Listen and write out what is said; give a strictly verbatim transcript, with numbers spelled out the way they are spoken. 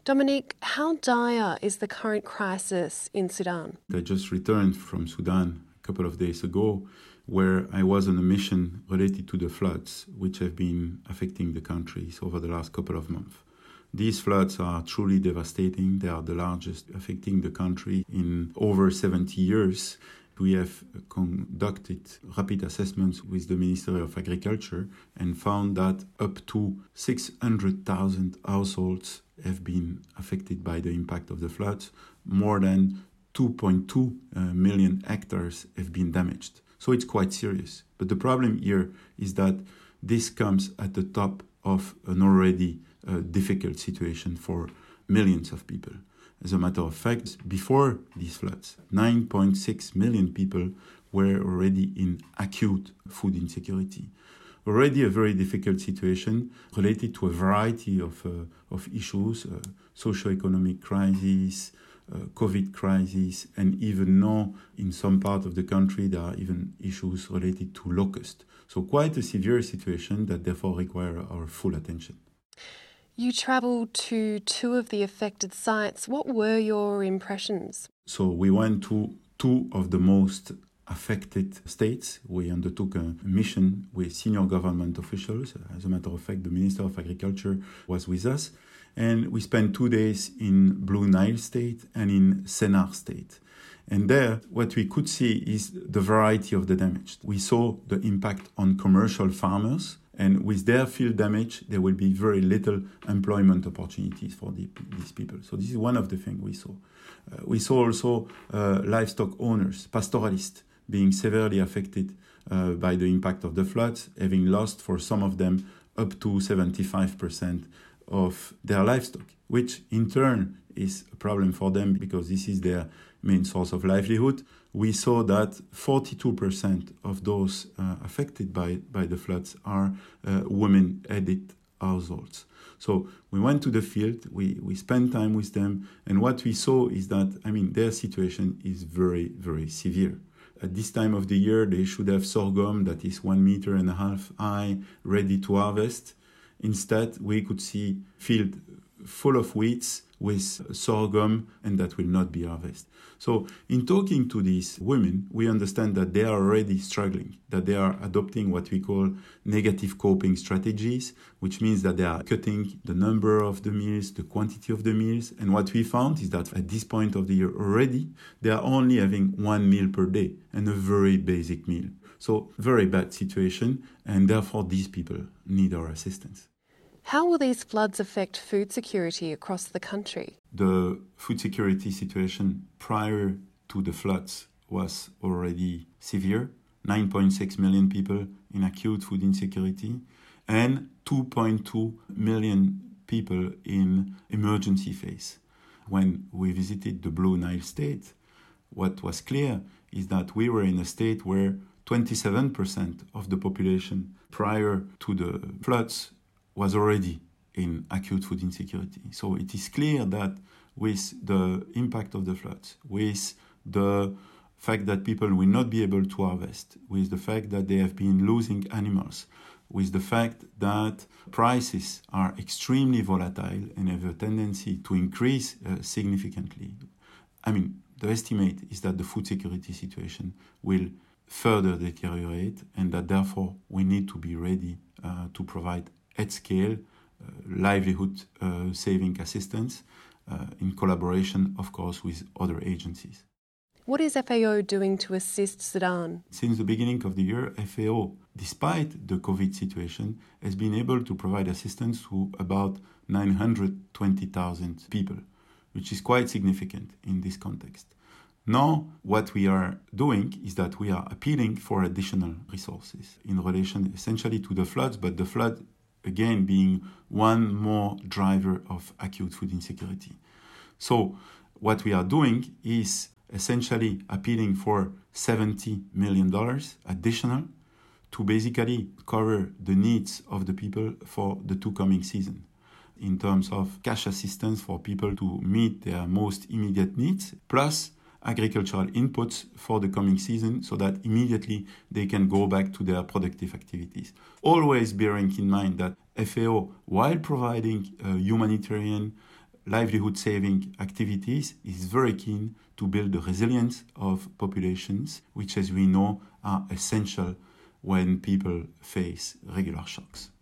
Dominique, how dire is the current crisis in Sudan? I just returned from Sudan a couple of days ago, where I was on a mission related to the floods, which have been affecting the countries over the last couple of months. These floods are truly devastating. They are the largest affecting the country in over seventy years. We have conducted rapid assessments with the Ministry of Agriculture and found that up to six hundred thousand households have been affected by the impact of the floods. More than two point two uh, million hectares have been damaged. So it's quite serious. But the problem here is that this comes at the top of an already uh, difficult situation for millions of people. As a matter of fact, before these floods, nine point six million people were already in acute food insecurity. Already a very difficult situation related to a variety of, uh, of issues, uh, socio-economic crisis, uh, COVID crisis, and even now in some part of the country there are even issues related to locust. So quite a severe situation that therefore require our full attention. You travelled to two of the affected sites. What were your impressions? So we went to two of the most affected states. We undertook a mission with senior government officials. As a matter of fact, the Minister of Agriculture was with us. And we spent two days in Blue Nile State and in Sennar State. And there, what we could see is the variety of the damage. We saw the impact on commercial farmers, and with their field damage, there will be very little employment opportunities for the, these people. So this is one of the things we saw. Uh, we saw also uh, livestock owners, pastoralists, being severely affected uh, by the impact of the floods, having lost for some of them up to seventy-five percent of their livestock, which in turn is a problem for them because this is their main source of livelihood. We saw that forty-two percent of those uh, affected by, by the floods are uh, women-headed households. So we went to the field, we, we spent time with them, and what we saw is that, I mean, their situation is very, very severe. At this time of the year, they should have sorghum that is one meter and a half high, ready to harvest. Instead, we could see field full of weeds with sorghum, and that will not be harvested. So in talking to these women, we understand that they are already struggling, that they are adopting what we call negative coping strategies, which means that they are cutting the number of the meals, the quantity of the meals. And what we found is that at this point of the year already, they are only having one meal per day, and a very basic meal. So very bad situation, and therefore these people need our assistance. How will these floods affect food security across the country? The food security situation prior to the floods was already severe. nine point six million people in acute food insecurity and two point two million people in emergency phase. When we visited the Blue Nile State, what was clear is that we were in a state where twenty-seven percent of the population prior to the floods was already in acute food insecurity. So it is clear that with the impact of the floods, with the fact that people will not be able to harvest, with the fact that they have been losing animals, with the fact that prices are extremely volatile and have a tendency to increase uh, significantly. I mean, the estimate is that the food security situation will further deteriorate and that therefore we need to be ready uh, to provide at scale, uh, livelihood uh, saving assistance uh, in collaboration, of course, with other agencies. What is F A O doing to assist Sudan? Since the beginning of the year, F A O, despite the COVID situation, has been able to provide assistance to about nine hundred twenty thousand people, which is quite significant in this context. Now, what we are doing is that we are appealing for additional resources in relation essentially to the floods, but the flood again being one more driver of acute food insecurity. So what we are doing is essentially appealing for seventy million dollars additional to basically cover the needs of the people for the two coming seasons in terms of cash assistance for people to meet their most immediate needs, plus agricultural inputs for the coming season so that immediately they can go back to their productive activities. Always bearing in mind that F A O, while providing uh, humanitarian livelihood-saving activities is very keen to build the resilience of populations, which, as we know, are essential when people face regular shocks.